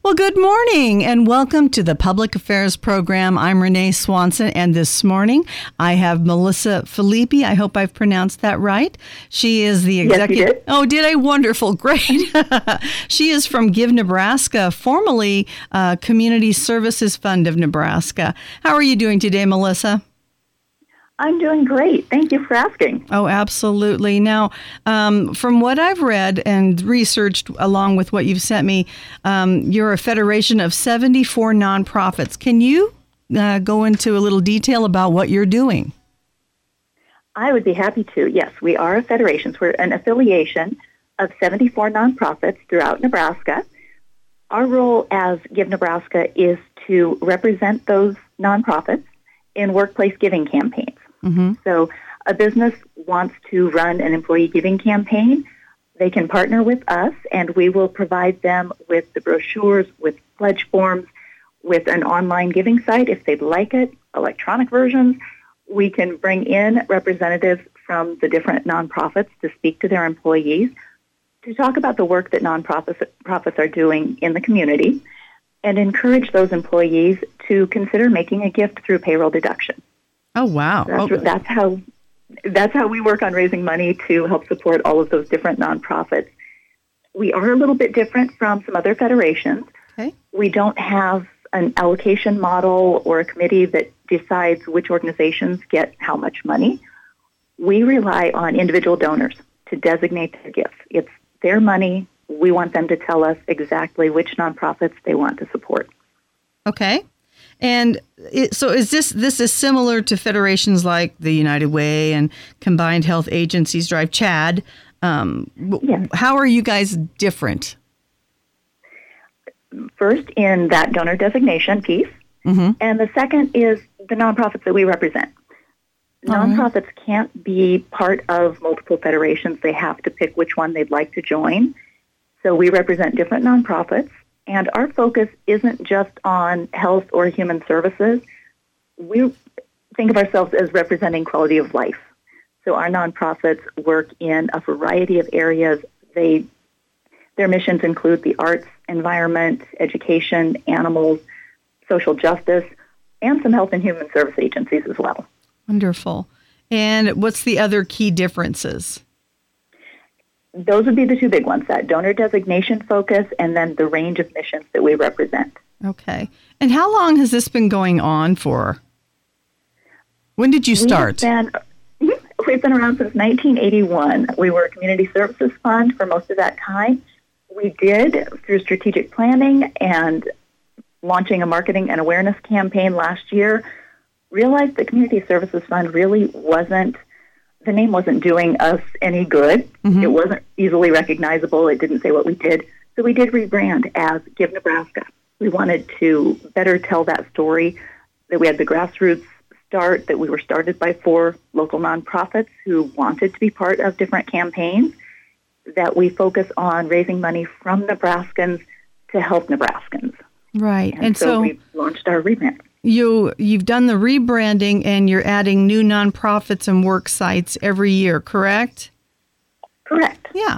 Well, good morning and welcome to the Public Affairs Program. I'm Renee Swanson, and this morning I have Melissa Filippi. I hope I've pronounced that right. She is the executive. Yes, you did. Oh, did I? Wonderful. Great. She is from Give Nebraska, formerly Community Services Fund of Nebraska. How are you doing today, Melissa? I'm doing great. Thank you for asking. Oh, absolutely. Now, from what I've read and researched along with what you've sent me, you're a federation of 74 nonprofits. Can you go into a little detail about what you're doing? I would be happy to. Yes, we are a federation. We're an affiliation of 74 nonprofits throughout Nebraska. Our role as Give Nebraska is to represent those nonprofits in workplace giving campaigns. Mm-hmm. So a business wants to run an employee giving campaign. They can partner with us, and we will provide them with the brochures, with pledge forms, with an online giving site if they'd like it, electronic versions. We can bring in representatives from the different nonprofits to speak to their employees, to talk about the work that nonprofits are doing in the community, and encourage those employees to consider making a gift through payroll deduction. Oh, wow. That's how we work on raising money to help support all of those different nonprofits. We are a little bit different from some other federations. Okay. We don't have an allocation model or a committee that decides which organizations get how much money. We rely on individual donors to designate their gifts. It's their money. We want them to tell us exactly which nonprofits they want to support. Okay. And so is this is similar to federations like the United Way and Combined Health Agencies Drive, CHAD. Yes. How are you guys different? First, in that donor designation piece, mm-hmm. and the second is the nonprofits that we represent. Nonprofits can't be part of multiple federations. They have to pick which one they'd like to join. So we represent different nonprofits. And our focus isn't just on health or human services. We think of ourselves as representing quality of life. So our nonprofits work in a variety of areas. Their missions include the arts, environment, education, animals, social justice, and some health and human service agencies as well. Wonderful. And what's the other key differences? Those would be the two big ones, that donor designation focus and then the range of missions that we represent. Okay. And how long has this been going on for? When did you start? We've been around since 1981. We were a community services fund for most of that time. We did, through strategic planning and launching a marketing and awareness campaign last year, realized the community services fund really the name wasn't doing us any good. Mm-hmm. It wasn't easily recognizable. It didn't say what we did. So we did rebrand as Give Nebraska. We wanted to better tell that story, that we had the grassroots start, that we were started by 4 local nonprofits who wanted to be part of different campaigns, that we focus on raising money from Nebraskans to help Nebraskans. Right. And so we launched our rebrand. You've done the rebranding and you're adding new nonprofits and work sites every year, correct? Correct. Yeah.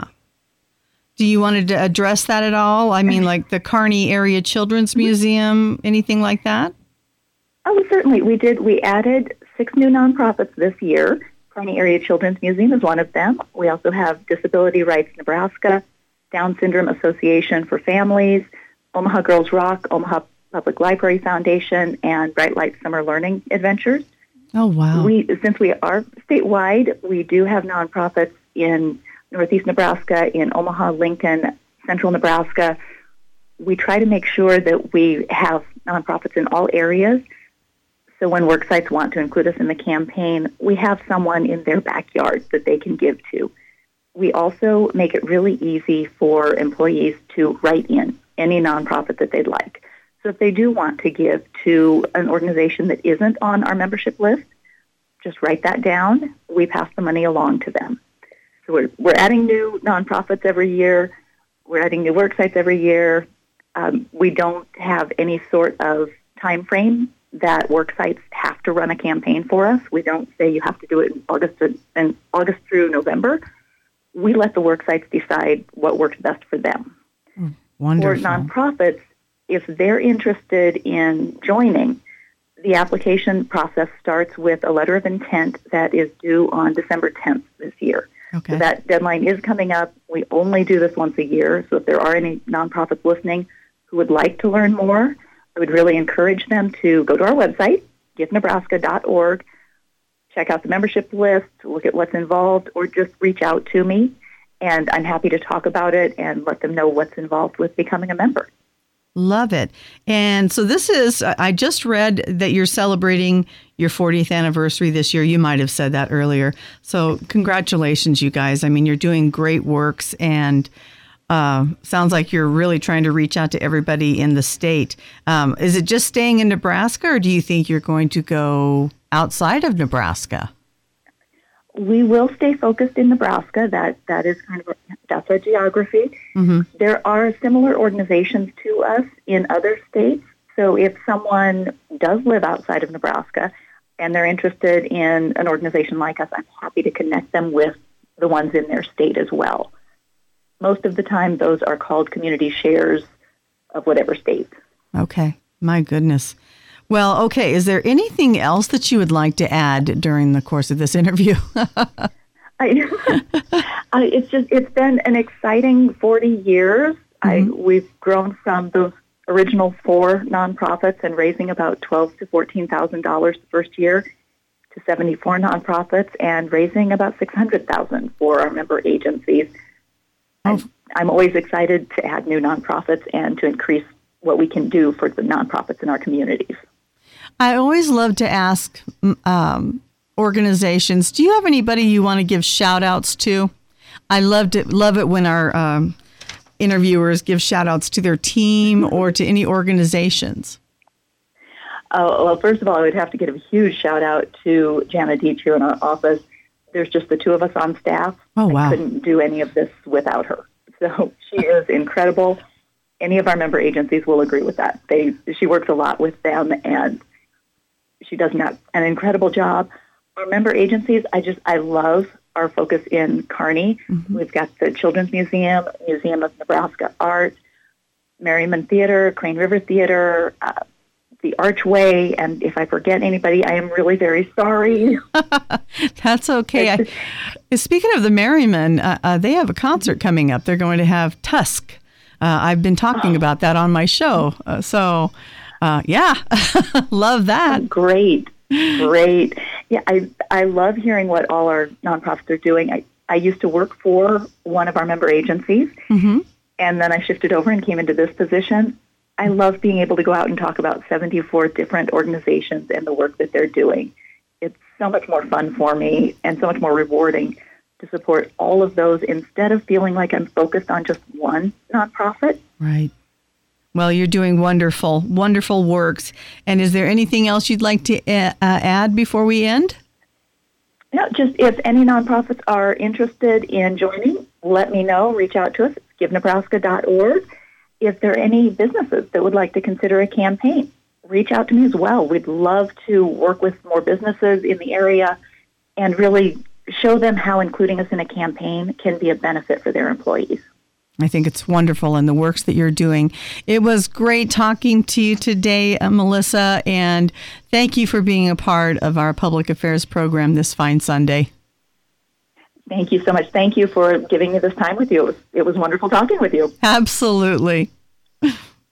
Do you want to address that at all? I mean, like the Kearney Area Children's Museum, anything like that? Oh, certainly. We added 6 new nonprofits this year. Kearney Area Children's Museum is one of them. We also have Disability Rights Nebraska, Down Syndrome Association for Families, Omaha Girls Rock, Omaha Public Library Foundation, and Bright Light Summer Learning Adventures. Oh, wow. Since we are statewide, we do have nonprofits in Northeast Nebraska, in Omaha, Lincoln, Central Nebraska. We try to make sure that we have nonprofits in all areas. So when worksites want to include us in the campaign, we have someone in their backyard that they can give to. We also make it really easy for employees to write in any nonprofit that they'd like. So if they do want to give to an organization that isn't on our membership list, just write that down. We pass the money along to them. So we're adding new nonprofits every year. We're adding new worksites every year. We don't have any sort of time frame that worksites have to run a campaign for us. We don't say you have to do it in August through November. We let the worksites decide what works best for them. Wonderful. For nonprofits, if they're interested in joining, the application process starts with a letter of intent that is due on December 10th this year. Okay. So that deadline is coming up. We only do this once a year. So if there are any nonprofits listening who would like to learn more, I would really encourage them to go to our website, givenebraska.org, check out the membership list, look at what's involved, or just reach out to me. And I'm happy to talk about it and let them know what's involved with becoming a member. Love it. And so this is, I just read that you're celebrating your 40th anniversary this year. You might have said that earlier. So congratulations, you guys. I mean, you're doing great works, and sounds like you're really trying to reach out to everybody in the state. Is it just staying in Nebraska, or do you think you're going to go outside of Nebraska? We will stay focused in Nebraska. That is kind of that's our geography. Mm-hmm. There are similar organizations to us in other states. So if someone does live outside of Nebraska and they're interested in an organization like us, I'm happy to connect them with the ones in their state as well. Most of the time, those are called community shares of whatever state. Okay. My goodness. Well, okay. Is there anything else that you would like to add during the course of this interview? It's been an exciting 40 years. Mm-hmm. We've grown from those original 4 nonprofits and raising about $12,000 to $14,000 the first year to 74 nonprofits and raising about $600,000 for our member agencies. Oh. I'm always excited to add new nonprofits and to increase what we can do for the nonprofits in our communities. I always love to ask organizations, do you have anybody you want to give shout outs to? I love it when our interviewers give shout outs to their team or to any organizations. Well, first of all, I would have to give a huge shout out to Jana Dietz here in our office. There's just the 2 of us on staff. Oh, wow. I couldn't do any of this without her. So she is incredible. Any of our member agencies will agree with that. She works a lot with them, and she does an incredible job. Our member agencies, I love our focus in Kearney. Mm-hmm. We've got the Children's Museum, Museum of Nebraska Art, Merriman Theater, Crane River Theater, the Archway, and if I forget anybody, I am really very sorry. That's okay. Speaking of the Merriman, they have a concert coming up. They're going to have Tusk. I've been talking about that on my show. Yeah, love that. Great. Yeah, I love hearing what all our nonprofits are doing. I used to work for one of our member agencies, mm-hmm. and then I shifted over and came into this position. I love being able to go out and talk about 74 different organizations and the work that they're doing. It's so much more fun for me and so much more rewarding to support all of those instead of feeling like I'm focused on just one nonprofit. Right. Well, you're doing wonderful, wonderful works. And is there anything else you'd like to add before we end? No, just if any nonprofits are interested in joining, let me know. Reach out to us at givenebraska.org. If there are any businesses that would like to consider a campaign, reach out to me as well. We'd love to work with more businesses in the area and really show them how including us in a campaign can be a benefit for their employees. I think it's wonderful in the works that you're doing. It was great talking to you today, Melissa, and thank you for being a part of our public affairs program this fine Sunday. Thank you so much. Thank you for giving me this time with you. It was wonderful talking with you. Absolutely.